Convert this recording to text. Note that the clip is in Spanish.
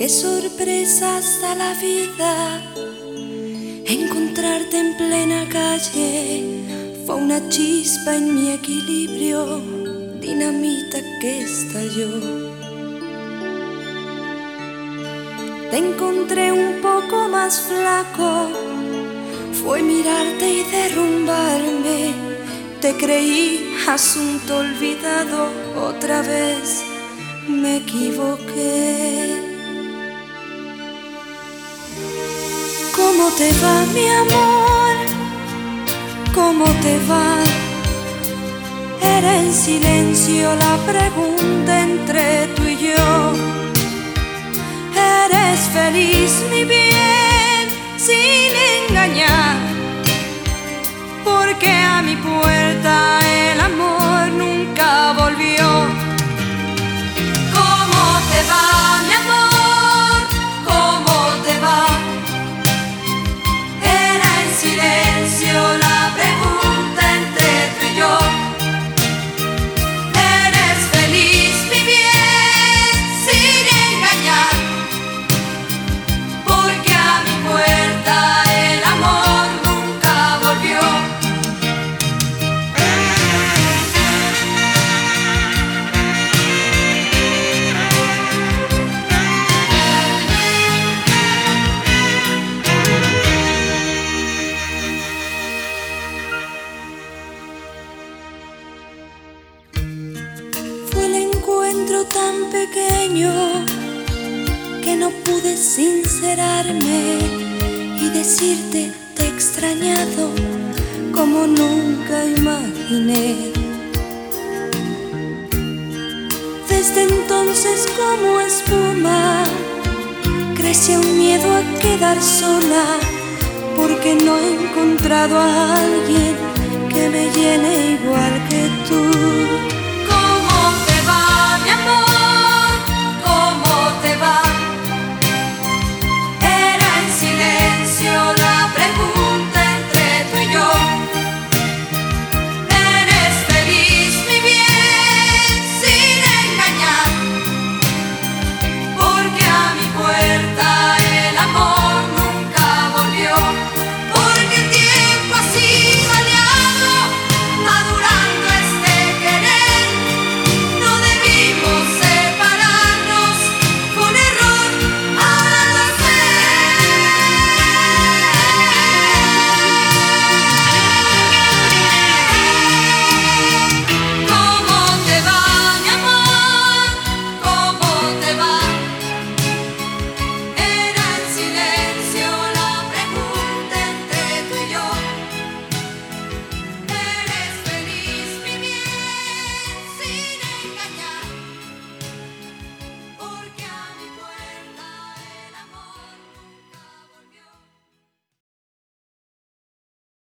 Qué sorpresas da la vida, encontrarte en plena calle fue una chispa en mi equilibrio, dinamita que estalló. Te encontré un poco más flaco, fue mirarte y derrumbarme. Te creí asunto olvidado, otra vez me equivoqué. ¿Cómo te va, mi amor? ¿Cómo te va? Era en silencio la pregunta entre tú y yo. ¿Eres feliz, mi bien, sin engañar? Porque a mi puerta el amor nunca volvió. ¿Cómo te va, mi amor? ¿Cómo te va? Era en silencio la pregunta entre tú y yo. ¿Eres feliz, mi bien, sin engañar? Porque a mi puerta el amor nunca volvió. Fue el encuentro tan pequeño que no pude sincerarme y decirte te he extrañado como nunca imaginé. Desde entonces como espuma creció un miedo a quedar sola, porque no he encontrado a alguien que me llene igual que tú.